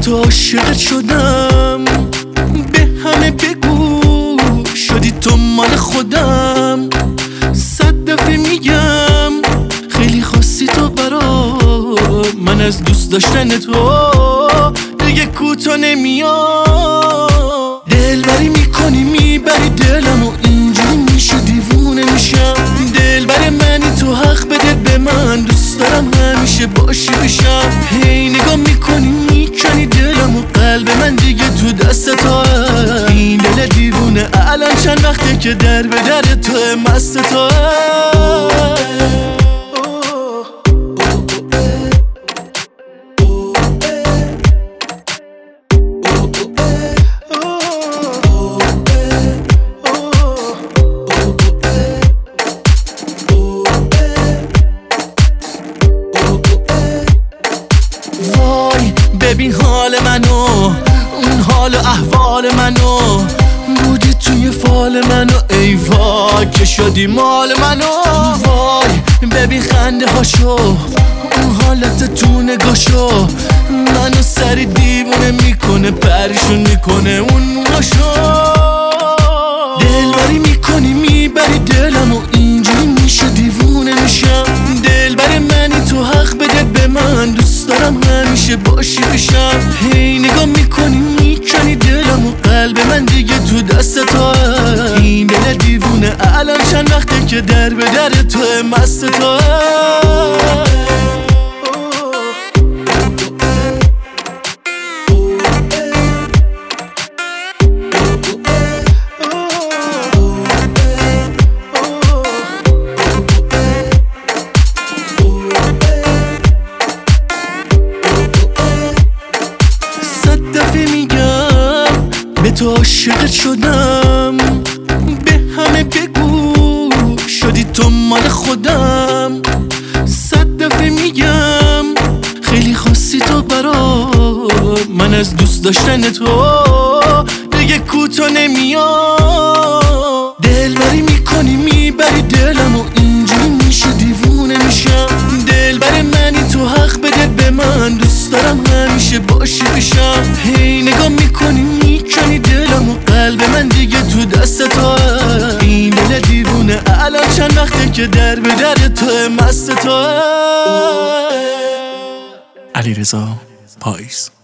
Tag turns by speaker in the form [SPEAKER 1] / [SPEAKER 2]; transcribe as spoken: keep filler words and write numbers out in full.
[SPEAKER 1] تو عاشقت شدم، به همه بگو شدی تو مال خودم. صد دفعه میگم خیلی خواستی تو برا من، از دوست داشتن تو دیگه کوتا نمیام. دلبری میکنی میبری دلم و اینجوری میشه دیوونه میشم. دلبر منی تو حق بده به من، دوست دارم همیشه باشی پیشم. هی نگاه میکنی میکنی دلم و قلب من دیگه تو دست تو. این دل دیوونه الان چند وقته که در به در تو مست تو. وای ببین حال منو، اون حال و احوال منو، بودی توی فال منو. ای وای که شدی مال منو. وای ببین خنده هاشو، اون حالت تو نگاشو، منو سری دیوونه میکنه، پریشون میکنه اون موهاشو. دلبری میکنی میبری دلم و اینجوری میشه دیوونه میشم. دلبر منی تو حق بده به من، دوست دارم همیشه باشی پیشم. هی نگاه میکنی میکنی دلم و قلب من دیگه تو دست تو. این دل دیوونه الان چند وقته که در به در تو مست تو. به تو عاشقت شدم، به همه بگو شدی تو مال خودم. صد دفعه میگم خیلی خواستی تو برا من، از دوست داشتن تو دیگه کوتا نمیام. دلبری میکنی میبری دلم و اینجوری میشه دیوونه میشم. دلبر منی تو حق بده به من، دوست دارم همیشه باشی پیشم. هی نگاه میکنی میکنی دلم و قلب من دیگه تو دست تو. این دل دیوونه الان چند وقته که در به در تو مست تو. علیرضا پاییز.